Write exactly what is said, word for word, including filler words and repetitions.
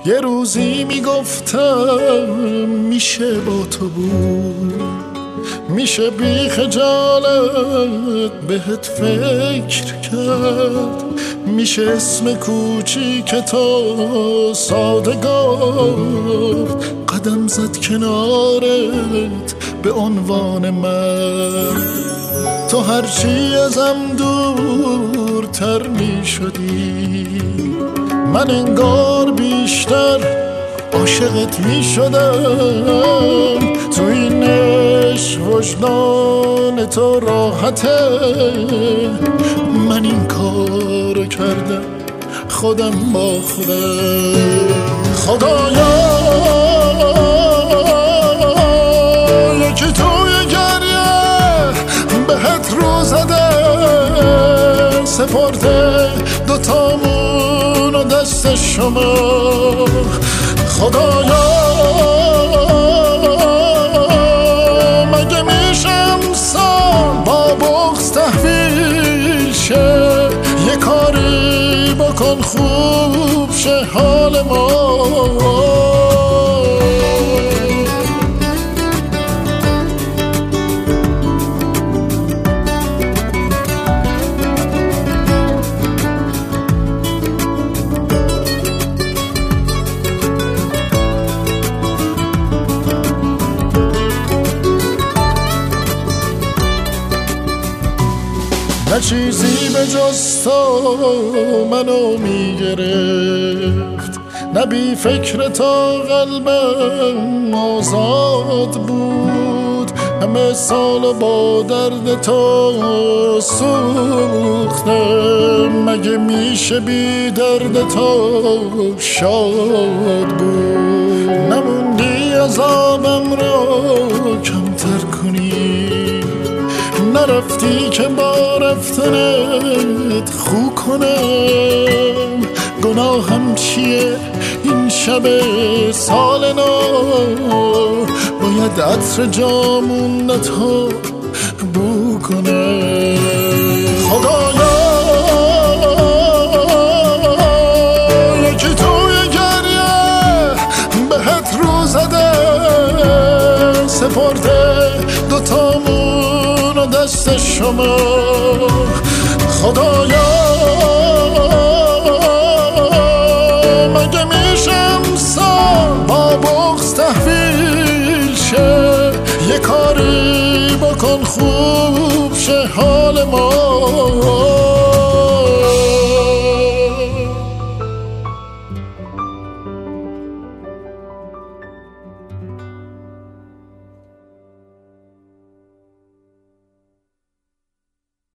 یه روزی میگفتم میشه با تو بود، میشه بی خجالت بهت فکر کرد، میشه اسم کوچیک تو ساده گفت، قدم زد کنارت به عنوان من. تو هرچی ازم دورتر میشدی، من انگار بیشتر عاشقت میشدم. تو این عشق وجدان تو راحته، من این کارو کردم خودم با خودم. خدایا یکی توی گریه بهت رو زده، سپرده دوتامون و دست شما. خدایا مگه میشه انسان با بغض تحویل شه؟ یه کاری بکن خوب شه حال ما. نه چیزی به جز تو منو میگرفت، نه بی فکر تا قلبم آزاد بود. همه سال با درد تو سوختم، مگه میشه بی درد تو شاد بود؟ نموندی عذابم رو کمتر کنی، نرفتی که با رفتنت خو کنم. گناهم چیه این شب سال نو؟ باید عطر جامونت ها بو کنم. خدایا یکی توی گریه بهت رو زده، سپرده دوتامون و دست شما. خدایا مگه میشه انسان با بغض تحویل شه؟ یه کاری بکن خوب شه حال ما.